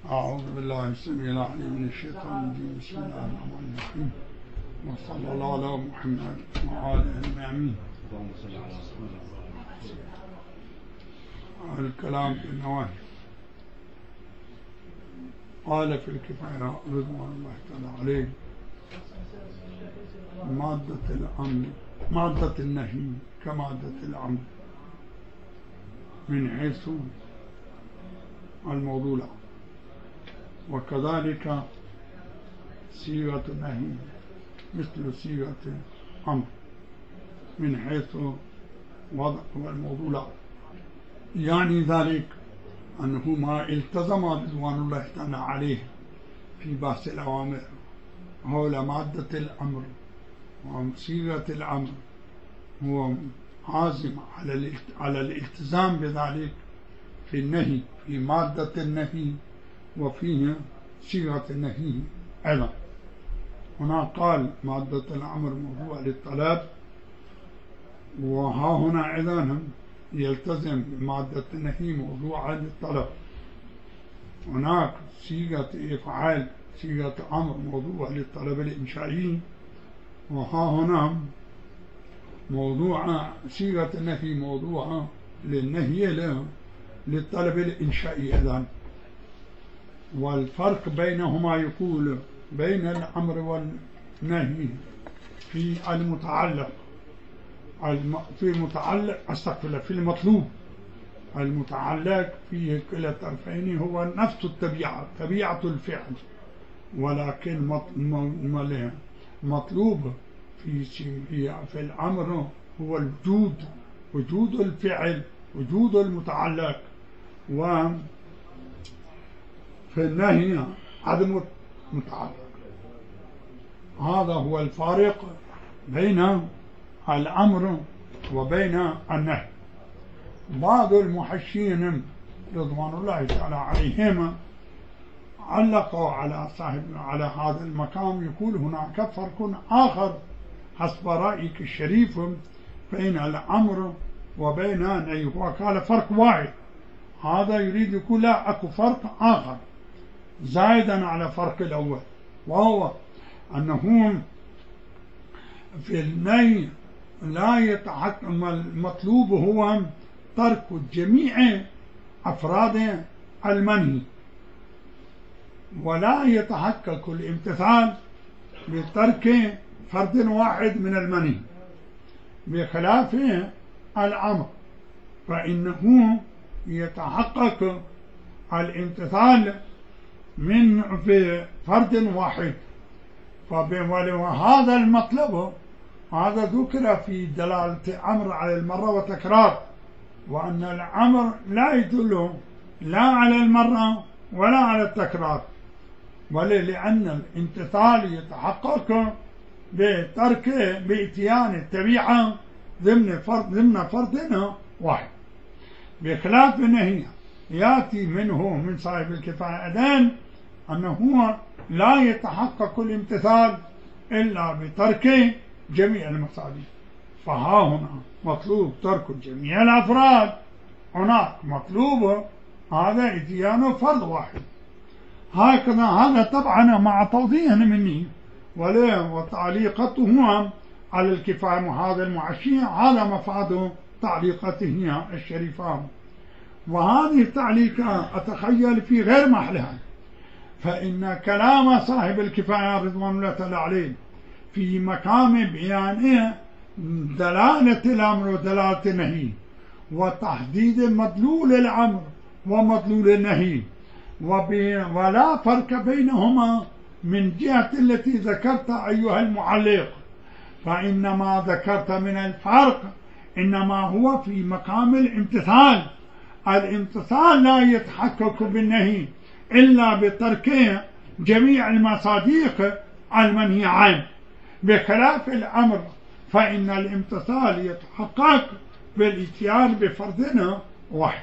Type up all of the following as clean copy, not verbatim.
أعوذ بالله السميع العليم من الشيطان الرجيم. بسم الله الرحمن الرحيم، وصلى الله على محمد وعلى آله أجمعين. اللهم صل على رسول الله. الكلام في النواهي. قال في الكفاية رضوان الله تعالى عليه: مادة الأمر مادة النهي كمادة الأمر من حيث الموضوع، وكذلك صيغة النهي مثل صيغة الأمر من حيث وضع الموضوع. يعني ذلك أنه ما التزم رضوان الله تعالى عليه في بحث الأوامر حول مادة الأمر وصيغة الأمر هو عازم على الالتزام بذلك في النهي، في مادة النهي وفيه صيغة النهي أيضا. هنا قال مادة الأمر موضوع للطلب، وها هنا أيضا يلتزم بمادة النهي موضوع للطلب. هناك صيغة إفعال صيغة أمر موضوع للطلب الإنشائي، وها هنا موضوع صيغة النهي موضوع للنهي للطلب الإنشائي أيضا. والفرق بينهما يقول بين الأمر والنهي في المتعلق في المطلوب. المتعلق في كلا الطرفين هو نفس الطبيعة، طبيعة الفعل، ولكن مطلوب في الأمر هو الوجود، وجود الفعل، وجود المتعلق، وفي النهي عدم المتعلق. هذا هو الفارق بين الأمر وبين النهي. بعض المحشين رضوان الله تعالى عليهم علقوا على هذا المقام، يقول هناك فرق آخر حسب رأيك الشريف بين الأمر وبين النهي. وقال فرق واحد، هذا يريد يقول لا، أكو فرق آخر زائدا على فرق الأول، وهو أنه في النهي لا يتحكم، المطلوب هو ترك جميع أفراد المنهي، ولا يتحقق الامتثال بترك فرد واحد من المنهي، بخلاف الأمر فإنه يتحقق الامتثال من في فرد واحد. وهذا المطلب هذا ذكر في دلالة أمر على المرة وتكرار، وأن الأمر لا يدل لا على المرة ولا على التكرار، بل لأن الامتثال يتحقق بإتيان الطبيعة ضمن فرد واحد، بخلاف النهي يأتي منه من صاحب الكفاية أذان أنه لا يتحقق الامتثال إلا بترك جميع المصادر. فها هنا مطلوب ترك جميع الأفراد، هناك مطلوب هذا إتيان فرد واحد. هكذا هذا طبعا مع توضيح مني وتعليقته على الكفاية هذا المعشي، هذا مفاد تعليقته الشريفة. وهذه التعليقات أتخيل في غير محلها، فإن كلام صاحب الكفاية رضوان الله تعالى عليه في مقام بيان دلالة الأمر ودلالة النهي وتحديد مدلول الأمر ومدلول النهي، ولا فرق بينهما من جهة التي ذكرت أيها المعلق، فإنما ذكرت من الفرق إنما هو في مقام الامتثال. الامتثال لا يتحقق بالنهي إلا بترك جميع المصادق المنهي عنه، بخلاف الأمر فإن الامتثال يتحقق بالإتيان بفرد واحد.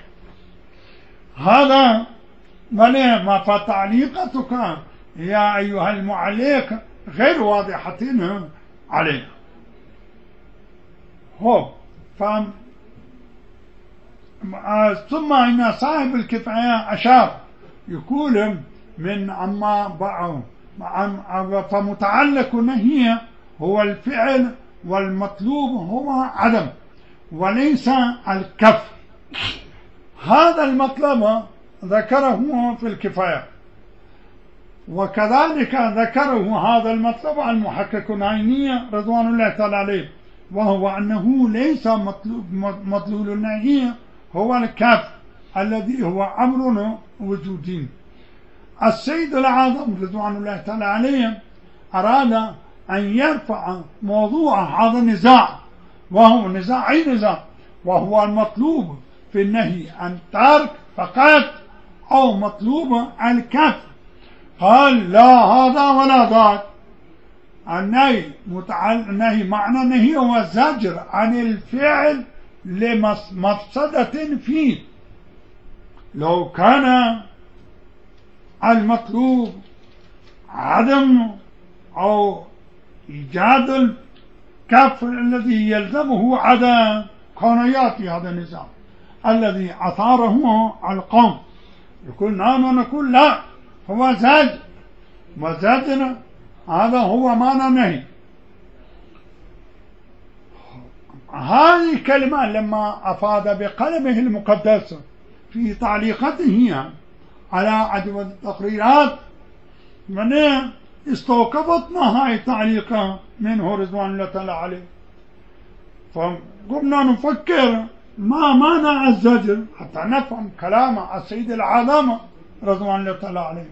هذا ما فتعليقتك يا أيها المعلق غير واضحة علينا. ثم إن صاحب الكفاية أشار يقول من فمتعلق نهي هو الفعل والمطلوب هو عدم وليس الكف. هذا المطلب ذكره في الكفاية، وكذلك ذكره هذا المطلب المحقق العيني رضوان الله تعالى عليه، وهو أنه ليس مطلوب النهي هو الكف الذي هو أمر وجودي. السيد الأعظم رضوان الله تعالى عليه أراد أن يرفع موضوع هذا النزاع، وهو نزاع أي نزاع، وهو المطلوب في النهي عن ترك فقط أو مطلوب الكف. قال لا هذا ولا ذاك. النهي معنى النهي هو الزجر عن الفعل لمفسدة فيه. لو كان المطلوب عدم أو إيجاد الكف الذي يلزمه عدم كان يأتي هذا النزاع الذي أثاره القوم، يقول نحن نقول لا هو زجر، وزجر هذا هو معنى النهي. هذه الكلمة لما أفاد بقلمه المقدس في تعليقته على أجوبة التقريرات من استوقفتنا هاي التعليقة منه رضوان الله تعالى عليه، فقمنا نفكر ما معنى الزجر حتى نفهم كلام السيد الأعظم رضوان الله تعالى عليه.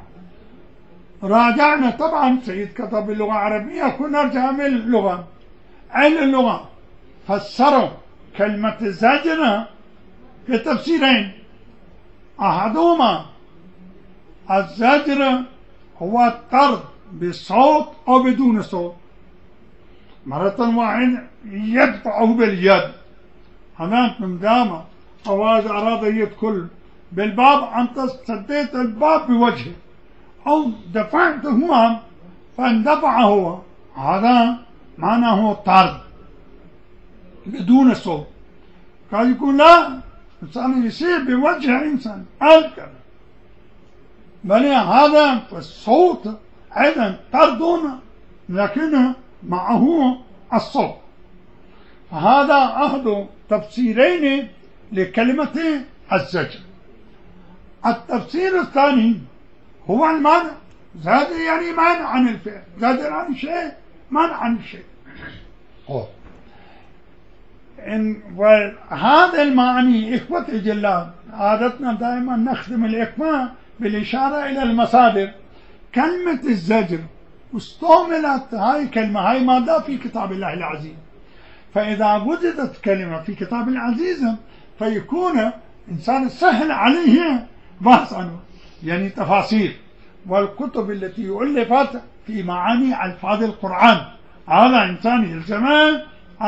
راجعنا طبعا سيد كتب اللغة العربية، كنا نرجع من اللغة. أهل اللغة فسروا كلمة الزجر بتفسيرين، أحدهما الزجر هو الطرد بالصوت أو بدون صوت، مرة واحدة يدفعه باليد، هناك من دام أواز أراد يدخل بالباب أنت سديت الباب بوجهه أو دفعته فاندفع هو، هذا معناه طرد بدون صوت. قال يقول لا، إنسان يصير بوجه إنسان أذكر، بل هذا الصوت أيضا طردون لكن معه الصوت. فهذا أحد تفسيرين لكلمة الزجر. التفسير الثاني هو المنع. زجر يعني منع عن الفعل، زجر عن شيء منع عن شيء. وهذا المعني إخوة الجلال عادتنا دائما نخدم الإخوة بالإشارة إلى المصادر. كلمة الزجر استعملت هاي الكلمة، هاي مادة في كتاب الله العزيز، فإذا وجدت كلمة في كتاب العزيز فيكون إنسان سهل عليه بحث عنه، يعني تفاسير والكتب التي ألفت في معاني ألفاظ القرآن، هذا إنسان يلزمه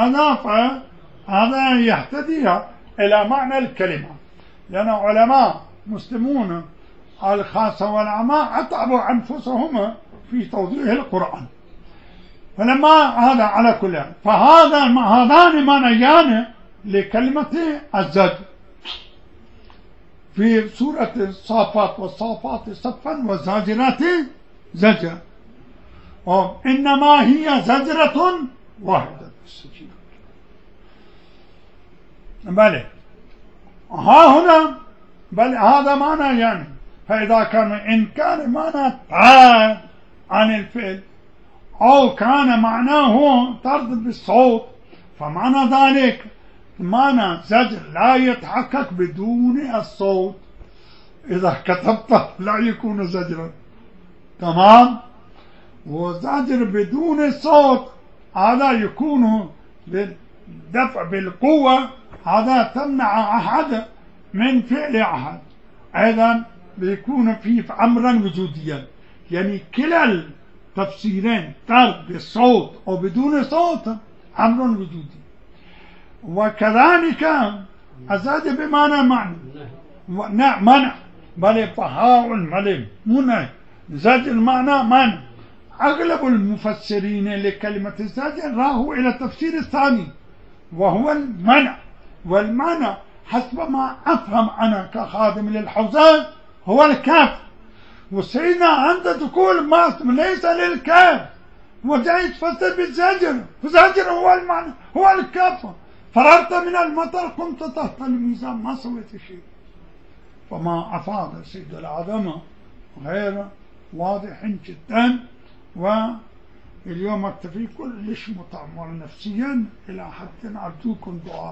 هذا يهتدي إلى معنى الكلمة، لأن علماء مسلمون الخاصة والعامة أتعبوا أنفسهم في توضيح القرآن. فلما هذا على كل هذان معنيان لكلمة الزجر في سورة الصافات، والصافات صفا والزاجرات زجرا، إنما هي زجرة واحدة. بل ها هنا بل هذا معنى يعني، فإذا كان إن كان معنى طرد عن الفعل أو كان معناه طرد بالصوت، فمعنى ذلك معنى زجر لا يتحقق بدون الصوت. إذا كتبت لا يكون زجرا، تمام. وزجر بدون الصوت هذا يكون بالدفع بالقوة، هذا تمنع أحد من فعل أحد، أيضا بيكون فيه أمرا وجوديا، يعني كلا التفسيرين طرد بالصوت أو بدون صوت أمر وجودي. وكذلك الزجر بمعنى منع، بل فهاء الملم منع، زجر معنى منع. أغلب المفسرين لكلمة الزجر راهوا إلى التفسير الثاني وهو المنع، والمنع حسب ما أفهم أنا كخادم للحوزان هو الكف، وسيدنا أنت تقول ما ليس للكاف وجاي تفسر بالزجر، والزجر هو المعنى، هو الكف. فررت من المطر كنت تحت الميزان ما سويت شيء. فما أفاد سيد العظمة غير واضح جدا. واليوم أكتفي كلش متعمر نفسيا إلى حد أرجوكم دعاء.